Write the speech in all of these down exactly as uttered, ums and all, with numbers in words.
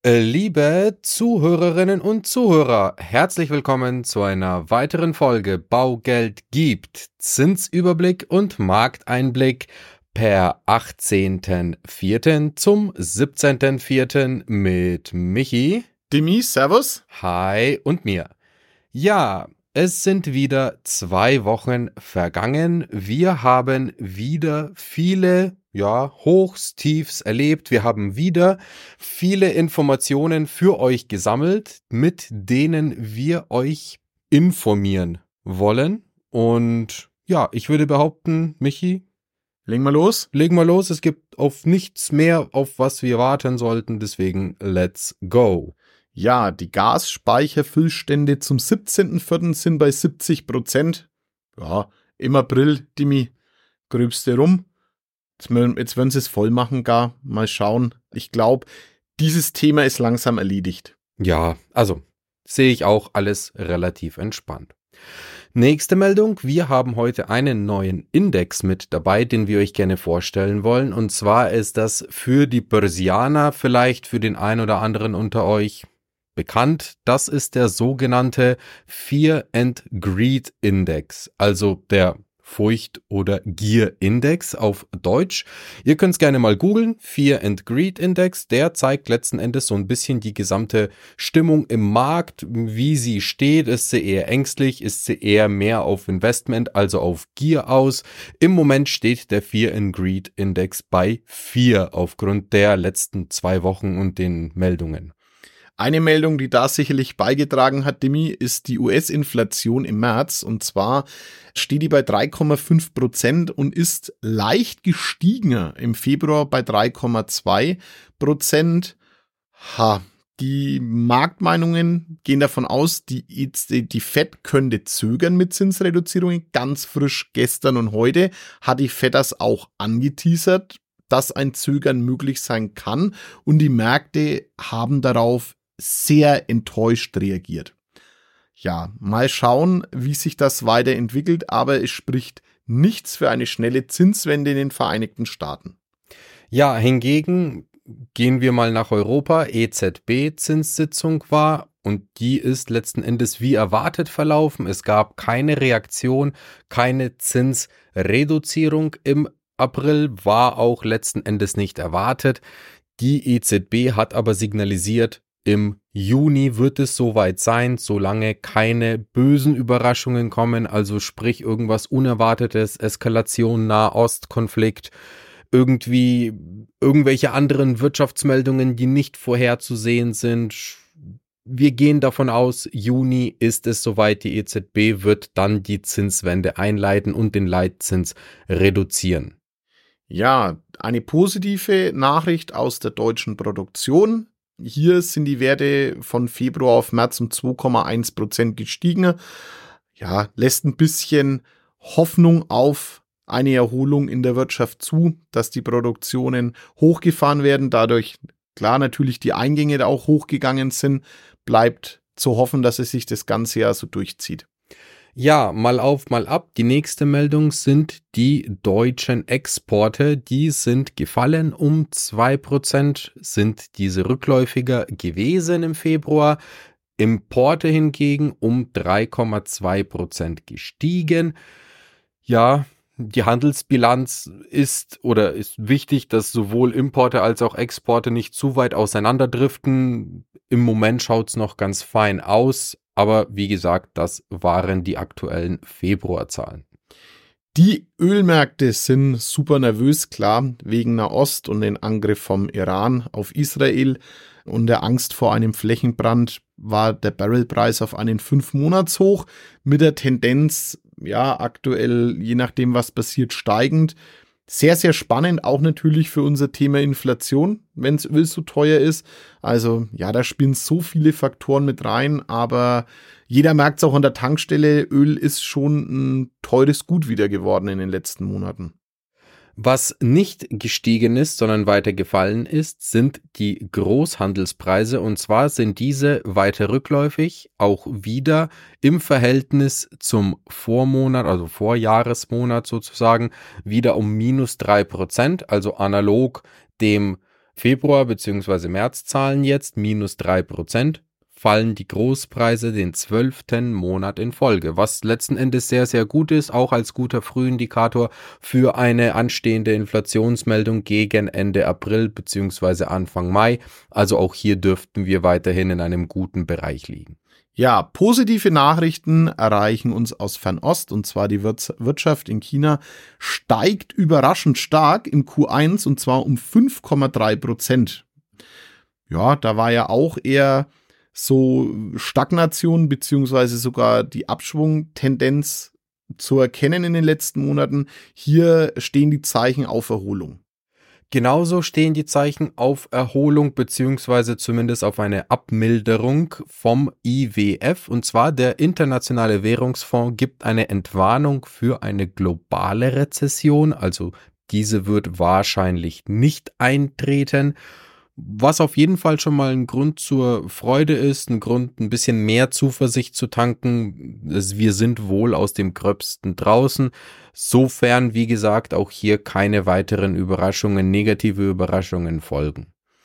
Äh, Liebe Zuhörerinnen und Zuhörer, herzlich willkommen zu einer weiteren Folge Baugeld gibt Zinsüberblick und Markteinblick per achtzehnten vierten zum siebzehnten vierten mit Michi, Demi, servus. hi und mir. Ja, es sind wieder zwei Wochen vergangen. Wir haben wieder viele, ja, Hochs, Tiefs erlebt. Wir haben wieder viele Informationen für euch gesammelt, mit denen wir euch informieren wollen. Und ja, ich würde behaupten, Michi, Legen wir los. legen wir los. Es gibt auf nichts mehr, auf was wir warten sollten. Deswegen, let's go. Ja, die Gasspeicherfüllstände zum siebzehnten vierten sind bei siebzig Prozent. Ja, im April, Demi, gröbste rum. Jetzt, mö- jetzt werden sie es voll machen, gar. Mal schauen. Ich glaube, dieses Thema ist langsam erledigt. Ja, also sehe ich auch alles relativ entspannt. Nächste Meldung, wir haben heute einen neuen Index mit dabei, den wir euch gerne vorstellen wollen. Und zwar ist das für die Börsianer, vielleicht für den einen oder anderen unter euch bekannt. Das ist der sogenannte Fear and Greed Index, also der Furcht- oder Gier-Index auf Deutsch. Ihr könnt es gerne mal googeln, Fear and Greed Index, der zeigt letzten Endes so ein bisschen die gesamte Stimmung im Markt, wie sie steht. Ist sie eher ängstlich, ist sie eher mehr auf Investment, also auf Gier aus? Im Moment steht der Fear and Greed Index bei vier aufgrund der letzten zwei Wochen und den Meldungen. Eine Meldung, die da sicherlich beigetragen hat, Demi, ist die U S-Inflation im März. Und zwar steht die bei drei Komma fünf Prozent und ist leicht gestiegen im Februar bei drei Komma zwei Prozent. Ha, die Marktmeinungen gehen davon aus, die, die Fed könnte zögern mit Zinsreduzierungen. Ganz frisch gestern und heute hat die Fed das auch angeteasert, dass ein Zögern möglich sein kann. Und die Märkte haben darauf sehr enttäuscht reagiert. Ja, mal schauen, wie sich das weiterentwickelt, aber es spricht nichts für eine schnelle Zinswende in den Vereinigten Staaten. Ja, hingegen gehen wir mal nach Europa. E Z B-Zinssitzung war und die ist letzten Endes wie erwartet verlaufen. Es gab keine Reaktion, keine Zinsreduzierung im April, war auch letzten Endes nicht erwartet. Die E Z B hat aber signalisiert, im Juni wird es soweit sein, solange keine bösen Überraschungen kommen, also sprich irgendwas Unerwartetes, Eskalation, Nahostkonflikt, irgendwie irgendwelche anderen Wirtschaftsmeldungen, die nicht vorherzusehen sind. Wir gehen davon aus, Juni ist es soweit, die E Z B wird dann die Zinswende einleiten und den Leitzins reduzieren. Ja, eine positive Nachricht aus der deutschen Produktion. Hier sind die Werte von Februar auf März um zwei Komma eins Prozent gestiegen. Ja, lässt ein bisschen Hoffnung auf eine Erholung in der Wirtschaft zu, dass die Produktionen hochgefahren werden. Dadurch, klar, natürlich die Eingänge da auch hochgegangen sind. Bleibt zu hoffen, dass es sich das ganze Jahr so durchzieht. Ja, mal auf, mal ab. Die nächste Meldung sind die deutschen Exporte. Die sind gefallen um zwei Prozent, sind diese rückläufiger gewesen im Februar. Importe hingegen um drei Komma zwei Prozent gestiegen. Ja, die Handelsbilanz ist oder ist wichtig, dass sowohl Importe als auch Exporte nicht zu weit auseinanderdriften. Im Moment schaut es noch ganz fein aus. Aber wie gesagt, das waren die aktuellen Februarzahlen. Die Ölmärkte sind super nervös, klar, wegen Nahost und den Angriff vom Iran auf Israel und der Angst vor einem Flächenbrand war der Barrelpreis auf einen fünf Monats Hoch mit der Tendenz, ja, aktuell, je nachdem was passiert, steigend. Sehr, sehr spannend, auch natürlich für unser Thema Inflation, wenn das Öl so teuer ist. Also ja, da spielen so viele Faktoren mit rein, aber jeder merkt es auch an der Tankstelle, Öl ist schon ein teures Gut wieder geworden in den letzten Monaten. Was nicht gestiegen ist, sondern weiter gefallen ist, sind die Großhandelspreise. Und zwar sind diese weiter rückläufig, auch wieder im Verhältnis zum Vormonat, also Vorjahresmonat sozusagen, wieder um minus drei Prozent, also analog dem Februar- bzw. März-Zahlen jetzt minus drei Prozent. Fallen die Großpreise den zwölften Monat in Folge, was letzten Endes sehr, sehr gut ist, auch als guter Frühindikator für eine anstehende Inflationsmeldung gegen Ende April bzw. Anfang Mai. Also auch hier dürften wir weiterhin in einem guten Bereich liegen. Ja, positive Nachrichten erreichen uns aus Fernost, und zwar die Wirtschaft in China steigt überraschend stark im Q eins, und zwar um fünf Komma drei Prozent. Ja, da war ja auch eher so Stagnation beziehungsweise sogar die Abschwungtendenz zu erkennen in den letzten Monaten. Hier stehen die Zeichen auf Erholung. Genauso stehen die Zeichen auf Erholung beziehungsweise zumindest auf eine Abmilderung vom I W F, und zwar der Internationale Währungsfonds gibt eine Entwarnung für eine globale Rezession, also diese wird wahrscheinlich nicht eintreten. Was auf jeden Fall schon mal ein Grund zur Freude ist, ein Grund, ein bisschen mehr Zuversicht zu tanken. Wir sind wohl aus dem Gröbsten draußen. Sofern, wie gesagt, auch hier keine weiteren Überraschungen, negative Überraschungen folgen.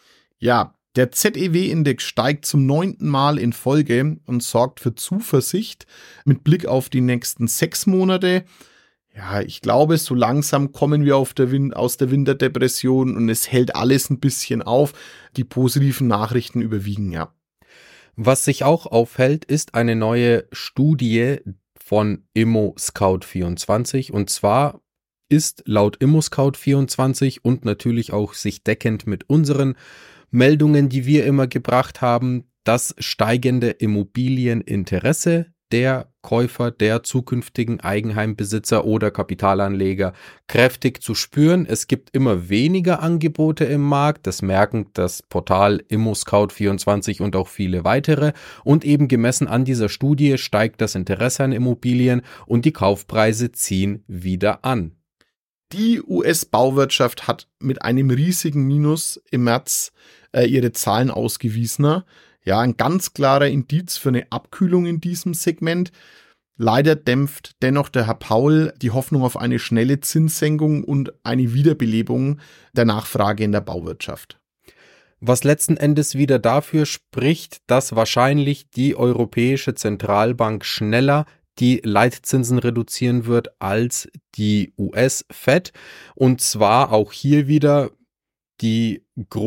Ja, der Z E W-Index steigt zum neunten Mal in Folge und sorgt für Zuversicht mit Blick auf die nächsten sechs Monate. Ja, ich glaube, so langsam kommen wir auf der Win- aus der Winterdepression und es hält alles ein bisschen auf. Die positiven Nachrichten überwiegen, ja. Was sich auch aufhält, ist eine neue Studie von ImmoScout vierundzwanzig, und zwar ist laut ImmoScout vierundzwanzig und natürlich auch sich deckend mit unseren Meldungen, die wir immer gebracht haben, das steigende Immobilieninteresse der Käufer, der zukünftigen Eigenheimbesitzer oder Kapitalanleger kräftig zu spüren. Es gibt immer weniger Angebote im Markt, das merken das Portal ImmoScout vierundzwanzig und auch viele weitere, und eben gemessen an dieser Studie steigt das Interesse an Immobilien und die Kaufpreise ziehen wieder an. Die U S-Bauwirtschaft hat mit einem riesigen Minus im März äh, ihre Zahlen ausgewiesen. Ja, ein ganz klarer Indiz für eine Abkühlung in diesem Segment. Leider dämpft dennoch der Herr Paul die Hoffnung auf eine schnelle Zinssenkung und eine Wiederbelebung der Nachfrage in der Bauwirtschaft. Was letzten Endes wieder dafür spricht, dass wahrscheinlich die Europäische Zentralbank schneller die Leitzinsen reduzieren wird als die U S-Fed. Und zwar auch hier wieder die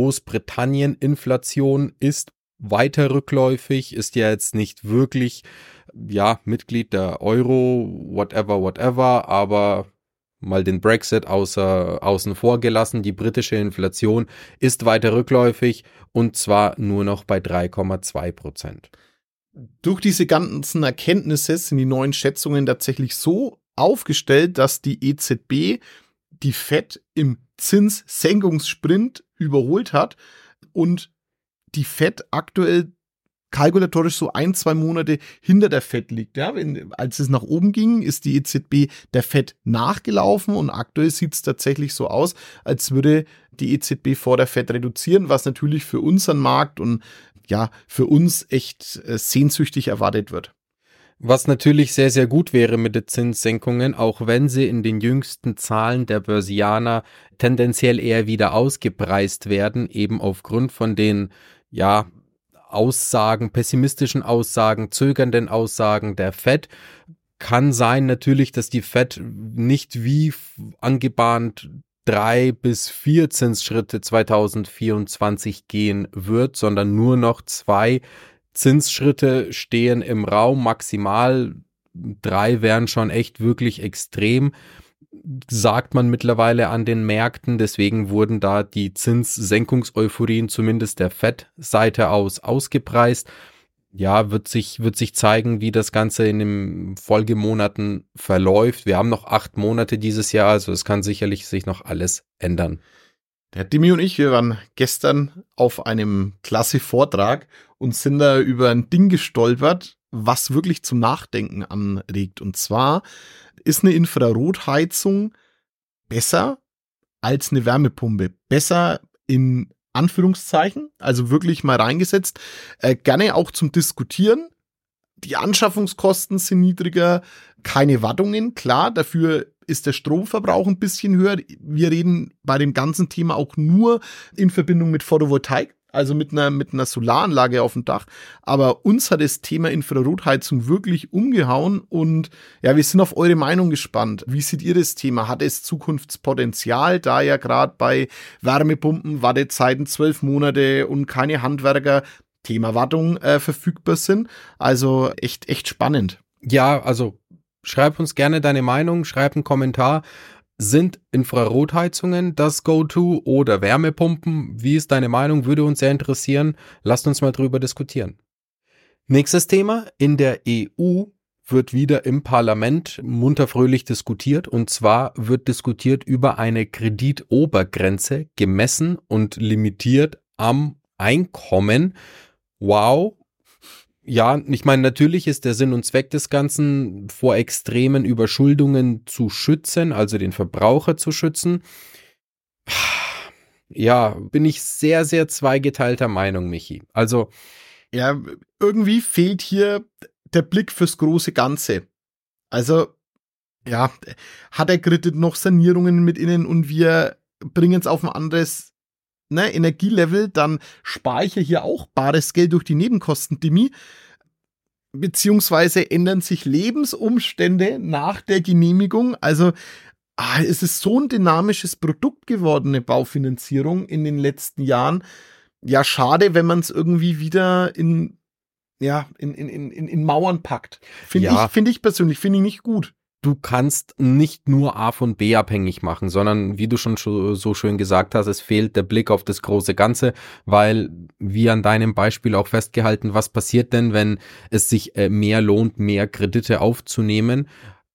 Großbritannien-Inflation ist weiter rückläufig, ist ja jetzt nicht wirklich, ja, Mitglied der Euro, whatever, whatever, aber mal den Brexit außer, außen vor gelassen. Die britische Inflation ist weiter rückläufig und zwar nur noch bei drei Komma zwei Prozent. Durch diese ganzen Erkenntnisse sind die neuen Schätzungen tatsächlich so aufgestellt, dass die E Z B die Fed im Zinssenkungssprint überholt hat und die Fed aktuell kalkulatorisch so ein, zwei Monate hinter der Fed liegt. Ja, wenn, als es nach oben ging, ist die E Z B der Fed nachgelaufen und aktuell sieht es tatsächlich so aus, als würde die E Z B vor der Fed reduzieren, was natürlich für unseren Markt und ja, für uns echt äh, sehnsüchtig erwartet wird. Was natürlich sehr, sehr gut wäre mit den Zinssenkungen, auch wenn sie in den jüngsten Zahlen der Börsianer tendenziell eher wieder ausgepreist werden, eben aufgrund von den, ja, Aussagen, pessimistischen Aussagen, zögernden Aussagen der Fed. Kann sein natürlich, dass die Fed nicht wie angebahnt drei bis vier Zinsschritte zweitausendvierundzwanzig gehen wird, sondern nur noch zwei Zinsschritte stehen im Raum. Maximal drei wären schon echt wirklich extrem, sagt man mittlerweile an den Märkten. Deswegen wurden da die Zinssenkungseuphorien zumindest der Fed-Seite aus ausgepreist. Ja, wird sich, wird sich zeigen, wie das Ganze in den Folgemonaten verläuft. Wir haben noch acht Monate dieses Jahr, also es kann sicherlich sich noch alles ändern. Der Dimi und ich, wir waren gestern auf einem klasse Vortrag und sind da über ein Ding gestolpert, was wirklich zum Nachdenken anregt. Und zwar ist eine Infrarotheizung besser als eine Wärmepumpe. Besser in Anführungszeichen, also wirklich mal reingesetzt. Äh, gerne auch zum Diskutieren. Die Anschaffungskosten sind niedriger, keine Wartungen, klar, dafür ist der Stromverbrauch ein bisschen höher. Wir reden bei dem ganzen Thema auch nur in Verbindung mit Photovoltaik, also mit einer, mit einer Solaranlage auf dem Dach. Aber uns hat das Thema Infrarotheizung wirklich umgehauen und ja, wir sind auf eure Meinung gespannt. Wie seht ihr das Thema? Hat es Zukunftspotenzial, da ja gerade bei Wärmepumpen Wartezeiten zwölf Monate und keine Handwerker, Thema Wartung, äh, verfügbar sind? Also echt, echt spannend. Ja, also schreib uns gerne deine Meinung, schreib einen Kommentar. Sind Infrarotheizungen das Go-To oder Wärmepumpen? Wie ist deine Meinung? Würde uns sehr interessieren. Lasst uns mal drüber diskutieren. Nächstes Thema. In der E U wird wieder im Parlament munter fröhlich diskutiert. Und zwar wird diskutiert über eine Kreditobergrenze, gemessen und limitiert am Einkommen. Wow. Ja, ich meine, natürlich ist der Sinn und Zweck des Ganzen, vor extremen Überschuldungen zu schützen, also den Verbraucher zu schützen. Ja, bin ich sehr, sehr zweigeteilter Meinung, Michi. Also, ja, irgendwie fehlt hier der Blick fürs große Ganze. Also, ja, hat der Kredit noch Sanierungen mit innen und wir bringen es auf ein anderes Ne, Energielevel, dann speicher hier auch bares Geld durch die Nebenkosten, Demi. Beziehungsweise ändern sich Lebensumstände nach der Genehmigung. Also ah, es ist so ein dynamisches Produkt geworden, eine Baufinanzierung in den letzten Jahren. Ja, schade, wenn man es irgendwie wieder in, ja, in, in, in, in Mauern packt. Finde Ja. ich, finde ich persönlich, finde ich nicht gut. du kannst nicht nur A von B abhängig machen, sondern wie du schon so schön gesagt hast, es fehlt der Blick auf das große Ganze, weil wie an deinem Beispiel auch festgehalten, was passiert denn, wenn es sich mehr lohnt, mehr Kredite aufzunehmen,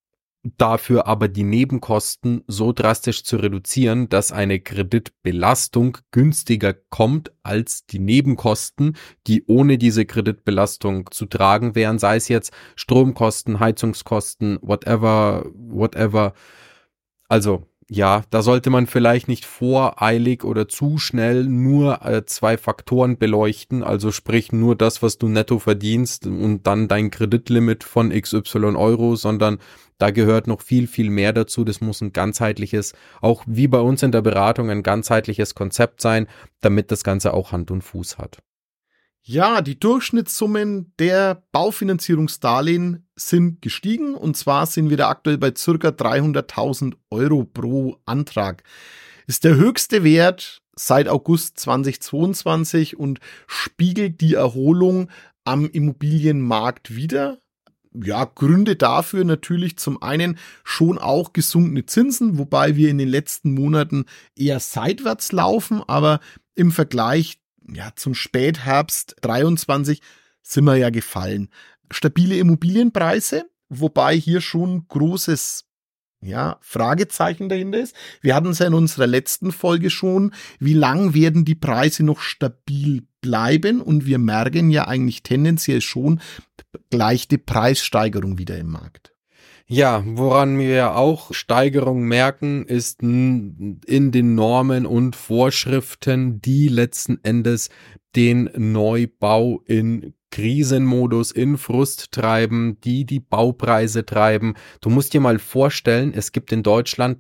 dafür aber die Nebenkosten so drastisch zu reduzieren, dass eine Kreditbelastung günstiger kommt als die Nebenkosten, die ohne diese Kreditbelastung zu tragen wären, sei es jetzt Stromkosten, Heizungskosten, whatever, whatever. Also ja, da sollte man vielleicht nicht voreilig oder zu schnell nur äh, zwei Faktoren beleuchten, also sprich nur das, was du netto verdienst und dann dein Kreditlimit von X Y Euro, sondern da gehört noch viel, viel mehr dazu. Das muss ein ganzheitliches, auch wie bei uns in der Beratung, ein ganzheitliches Konzept sein, damit das Ganze auch Hand und Fuß hat. Ja, die Durchschnittssummen der Baufinanzierungsdarlehen sind gestiegen und zwar sind wir da aktuell bei circa dreihunderttausend Euro pro Antrag. Ist der höchste Wert seit August zweitausendzweiundzwanzig und spiegelt die Erholung am Immobilienmarkt wider. Ja, Gründe dafür natürlich zum einen schon auch gesunkene Zinsen, wobei wir in den letzten Monaten eher seitwärts laufen, aber im Vergleich ja, zum Spätherbst dreiundzwanzig sind wir ja gefallen. Stabile Immobilienpreise, wobei hier schon großes ja, Fragezeichen dahinter ist. Wir hatten es ja in unserer letzten Folge schon. Wie lang werden die Preise noch stabil bleiben? Und wir merken ja eigentlich tendenziell schon leichte Preissteigerung wieder im Markt. Ja, woran wir auch Steigerung merken, ist in den Normen und Vorschriften, die letzten Endes den Neubau in Krisenmodus, in Frust treiben, die die Baupreise treiben. Du musst dir mal vorstellen, es gibt in Deutschland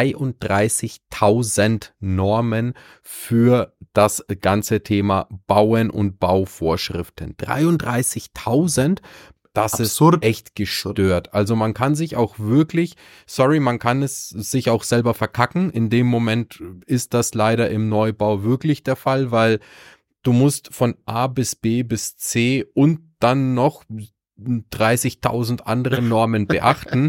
dreiunddreißigtausend Normen für das ganze Thema Bauen und Bauvorschriften. dreiunddreißigtausend. Das Absurd. Ist echt gestört. Also man kann sich auch wirklich, sorry, man kann es sich auch selber verkacken. In dem Moment ist das leider im Neubau wirklich der Fall, weil du musst von A bis B bis C und dann noch dreißigtausend andere Normen beachten.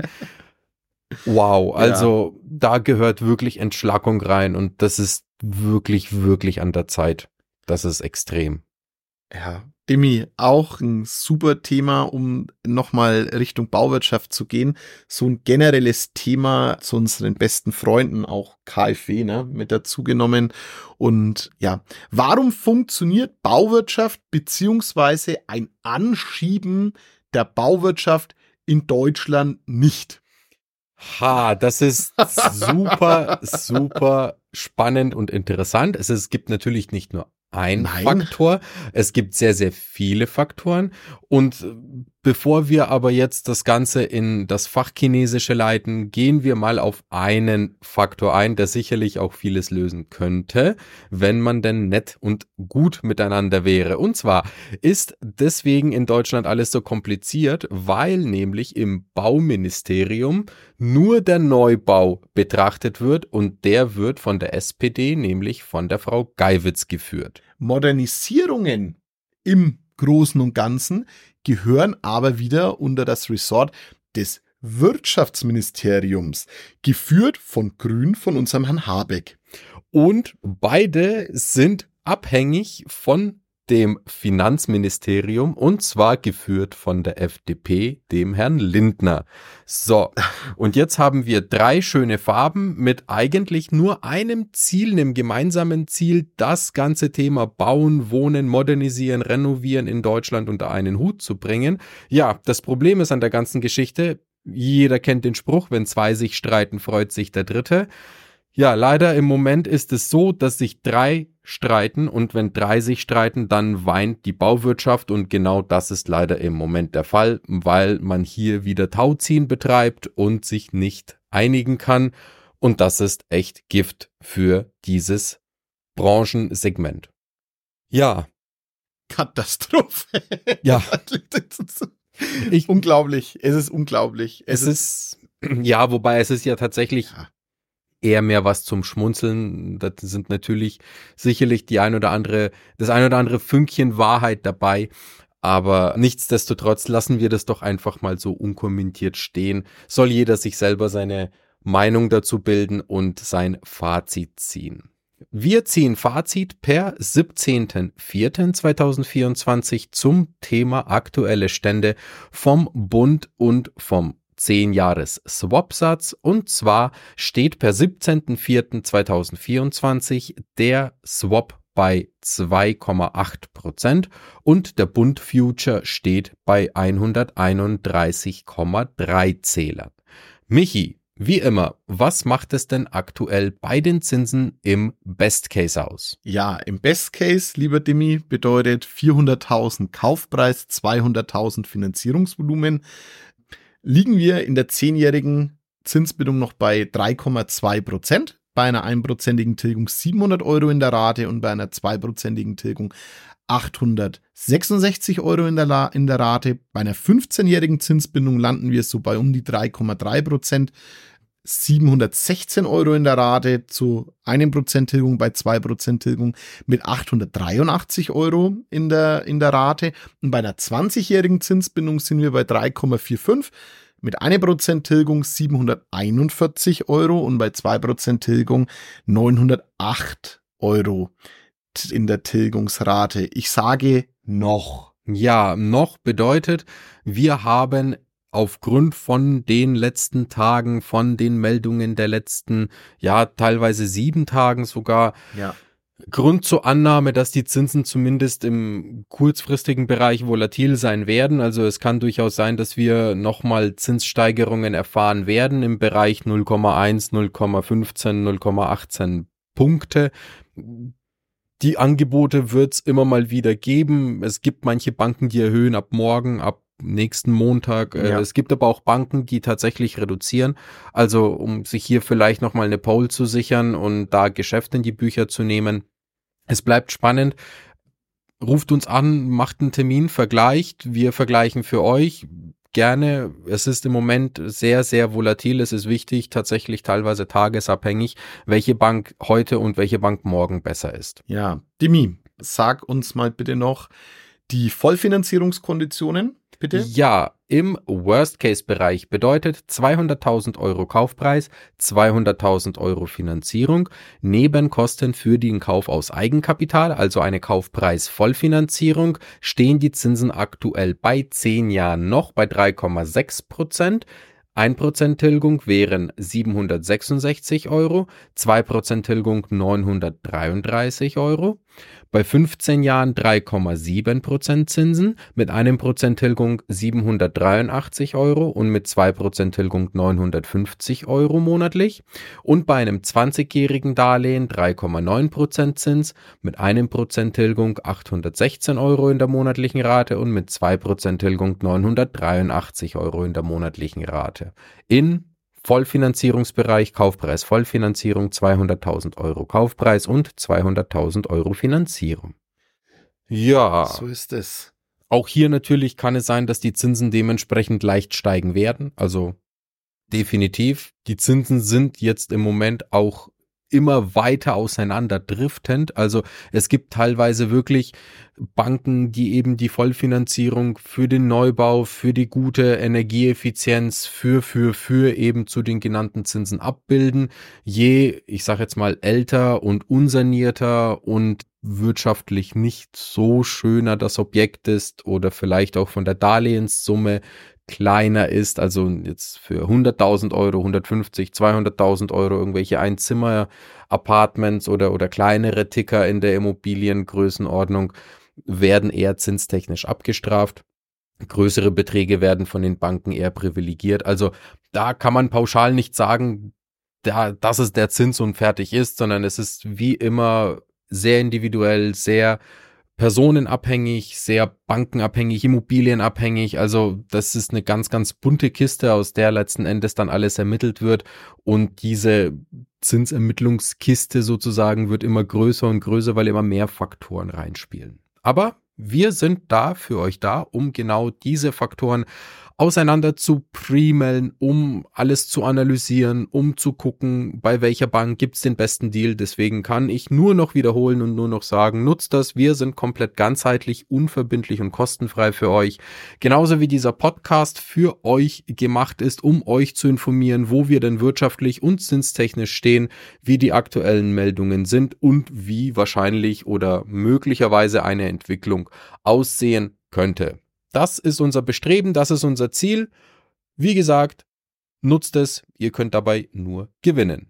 Wow, also ja. Da gehört wirklich Entschlackung rein und das ist wirklich, wirklich an der Zeit. Das ist extrem. Ja, Demi, auch ein super Thema, um nochmal Richtung Bauwirtschaft zu gehen. So ein generelles Thema zu unseren besten Freunden, auch K f W, ne, mit dazu genommen. Und ja, warum funktioniert Bauwirtschaft beziehungsweise ein Anschieben der Bauwirtschaft in Deutschland nicht? Ha, das ist super, super spannend und interessant. Es, es gibt natürlich nicht nur ein Nein. Faktor. Es gibt sehr, sehr viele Faktoren und Bevor wir aber jetzt das Ganze in das Fachchinesische leiten, gehen wir mal auf einen Faktor ein, der sicherlich auch vieles lösen könnte, wenn man denn nett und gut miteinander wäre. Und zwar ist deswegen in Deutschland alles so kompliziert, weil nämlich im Bauministerium nur der Neubau betrachtet wird und der wird von der S P D, nämlich von der Frau Geiwitz geführt. Modernisierungen im Großen und Ganzen gehören aber wieder unter das Ressort des Wirtschaftsministeriums, geführt von Grün, von unserem Herrn Habeck. Und beide sind abhängig von dem Finanzministerium und zwar geführt von der F D P, dem Herrn Lindner. So, und jetzt haben wir drei schöne Farben mit eigentlich nur einem Ziel, einem gemeinsamen Ziel, das ganze Thema Bauen, Wohnen, Modernisieren, Renovieren in Deutschland unter einen Hut zu bringen. Ja, das Problem ist an der ganzen Geschichte, jeder kennt den Spruch, wenn zwei sich streiten, freut sich der Dritte. Ja, leider im Moment ist es so, dass sich drei streiten und wenn drei sich streiten, dann weint die Bauwirtschaft und genau das ist leider im Moment der Fall, weil man hier wieder Tauziehen betreibt und sich nicht einigen kann und das ist echt Gift für dieses Branchensegment. Ja. Katastrophe. Ja. Ich, unglaublich. Es ist unglaublich. Es, es ist, ist, ja, wobei es ist ja tatsächlich ja. eher mehr was zum Schmunzeln. Das sind natürlich sicherlich die ein oder andere, das ein oder andere Fünkchen Wahrheit dabei. Aber nichtsdestotrotz lassen wir das doch einfach mal so unkommentiert stehen. Soll jeder sich selber seine Meinung dazu bilden und sein Fazit ziehen. Wir ziehen Fazit per siebzehnten vierten zweitausendvierundzwanzig zum Thema aktuelle Stände vom Bund und vom zehn-Jahres-Swap-Satz und zwar steht per siebzehnten vierten zweitausendvierundzwanzig der Swap bei zwei Komma acht Prozent und der Bund Future steht bei hunderteinunddreißig Komma drei Zählern. Michi, wie immer, was macht es denn aktuell bei den Zinsen im Best Case aus? Ja, im Best Case, lieber Dimi, bedeutet vierhunderttausend Kaufpreis, zweihunderttausend Finanzierungsvolumen. Liegen wir in der zehnjährigen Zinsbindung noch bei drei Komma zwei Prozent, bei einer einprozentigen Tilgung siebenhundert Euro in der Rate und bei einer zweiprozentigen Tilgung achthundertsechsundsechzig Euro in der, La- in der Rate. Bei einer fünfzehnjährigen Zinsbindung landen wir so bei um die drei Komma drei Prozent, siebenhundertsechzehn Euro in der Rate zu einem Prozent Tilgung, bei zwei Prozent Tilgung mit achthundertdreiundachtzig Euro in der, in der Rate. Und bei einer zwanzigjährigen Zinsbindung sind wir bei drei Komma fünfundvierzig mit einem Prozent Tilgung siebenhunderteinundvierzig Euro und bei zwei Prozent Tilgung neunhundertacht Euro in der Tilgungsrate. Ich sage noch. Ja, noch bedeutet, wir haben aufgrund von den letzten Tagen, von den Meldungen der letzten, ja, teilweise sieben Tagen sogar, ja. Grund zur Annahme, dass die Zinsen zumindest im kurzfristigen Bereich volatil sein werden. Also es kann durchaus sein, dass wir nochmal Zinssteigerungen erfahren werden im Bereich null Komma eins, null Komma fünfzehn, null Komma achtzehn Punkte. Die Angebote wird es immer mal wieder geben. Es gibt manche Banken, die erhöhen ab morgen, ab nächsten Montag. Ja. Es gibt aber auch Banken, die tatsächlich reduzieren. Also um sich hier vielleicht nochmal eine Pole zu sichern und da Geschäfte in die Bücher zu nehmen. Es bleibt spannend. Ruft uns an, macht einen Termin, vergleicht. Wir vergleichen für euch. Gerne. Es ist im Moment sehr, sehr volatil. Es ist wichtig, tatsächlich teilweise tagesabhängig, welche Bank heute und welche Bank morgen besser ist. Ja, Dimi, sag uns mal bitte noch die Vollfinanzierungskonditionen, bitte. Ja, im Worst-Case-Bereich bedeutet zweihunderttausend Euro Kaufpreis, zweihunderttausend Euro Finanzierung, Nebenkosten für den Kauf aus Eigenkapital, also eine Kaufpreis-Vollfinanzierung, stehen die Zinsen aktuell bei zehn Jahren noch bei drei Komma sechs Prozent. ein Prozent Tilgung wären siebenhundertsechsundsechzig Euro, zwei Prozent Tilgung neunhundertdreiunddreißig Euro. Bei fünfzehn Jahren drei Komma sieben Prozent Zinsen, mit einem Prozent Tilgung siebenhundertdreiundachtzig Euro und mit zwei Prozent Tilgung neunhundertfünfzig Euro monatlich. Und bei einem zwanzigjährigen Darlehen drei Komma neun Prozent Zins, mit einem Prozent Tilgung achthundertsechzehn Euro in der monatlichen Rate und mit zwei Prozent Tilgung neunhundertdreiundachtzig Euro in der monatlichen Rate. In Vollfinanzierungsbereich, Kaufpreis, Vollfinanzierung zweihunderttausend Euro Kaufpreis und zweihunderttausend Euro Finanzierung. Ja, So ist es. auch hier natürlich kann es sein, dass die Zinsen dementsprechend leicht steigen werden. Also definitiv. Die Zinsen sind jetzt im Moment auch immer weiter auseinanderdriftend. Also es gibt teilweise wirklich Banken, die eben die Vollfinanzierung für den Neubau, für die gute Energieeffizienz, für, für, für eben zu den genannten Zinsen abbilden. Je, ich sage jetzt mal, älter und unsanierter und wirtschaftlich nicht so schöner das Objekt ist oder vielleicht auch von der Darlehenssumme kleiner ist, also jetzt für hunderttausend Euro, hundertfünfzig, zweihunderttausend Euro irgendwelche Einzimmer-Apartments oder, oder kleinere Ticker in der Immobiliengrößenordnung werden eher zinstechnisch abgestraft. Größere Beträge werden von den Banken eher privilegiert. Also da kann man pauschal nicht sagen, da, dass es der Zins und fertig ist, sondern es ist wie immer sehr individuell, sehr personenabhängig, sehr bankenabhängig, immobilienabhängig. Also das ist eine ganz, ganz bunte Kiste, aus der letzten Endes dann alles ermittelt wird. Und diese Zinsermittlungskiste sozusagen wird immer größer und größer, weil immer mehr Faktoren reinspielen. Aber wir sind da für euch da, um genau diese Faktoren auseinander zu priemeln, um alles zu analysieren, um zu gucken, bei welcher Bank gibt's den besten Deal. Deswegen kann ich nur noch wiederholen und nur noch sagen, nutzt das. Wir sind komplett ganzheitlich, unverbindlich und kostenfrei für euch. Genauso wie dieser Podcast für euch gemacht ist, um euch zu informieren, wo wir denn wirtschaftlich und zinstechnisch stehen, wie die aktuellen Meldungen sind und wie wahrscheinlich oder möglicherweise eine Entwicklung aussehen könnte. Das ist unser Bestreben, das ist unser Ziel. Wie gesagt, nutzt es, ihr könnt dabei nur gewinnen.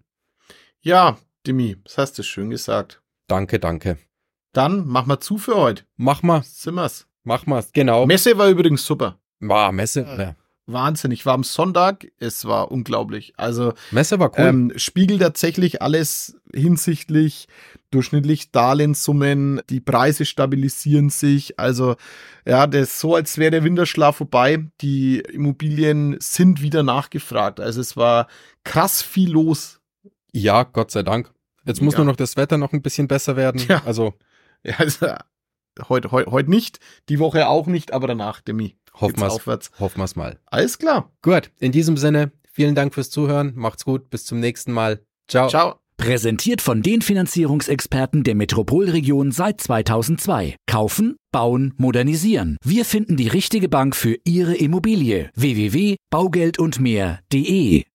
Ja, Dimi, das hast du schön gesagt. Danke, danke. Dann mach mal zu für heute. Mach mal, Sind wir's. mach mal, genau. Messe war übrigens super. War Messe, ja. Wahnsinn. Ich war am Sonntag, es war unglaublich. Also Messe war cool. ähm, spiegelt tatsächlich alles hinsichtlich durchschnittlich Darlehenssummen, die Preise stabilisieren sich. Also ja, das ist so, als wäre der Winterschlaf vorbei. Die Immobilien sind wieder nachgefragt. Also es war krass viel los. Ja, Gott sei Dank. Jetzt muss Ja. nur noch das Wetter noch ein bisschen besser werden. Ja. Also Ja, also heute heute heute nicht, die Woche auch nicht, aber danach, Demi. hoffen geht's wir's, aufwärts. hoffen wir's mal. Alles klar. Gut, in diesem Sinne, vielen Dank fürs Zuhören. Macht's gut, bis zum nächsten Mal. Ciao. Ciao. Präsentiert von den Finanzierungsexperten der Metropolregion seit zweitausendzwei. Kaufen, bauen, modernisieren. Wir finden die richtige Bank für Ihre Immobilie. w w w punkt baugeld und mehr punkt de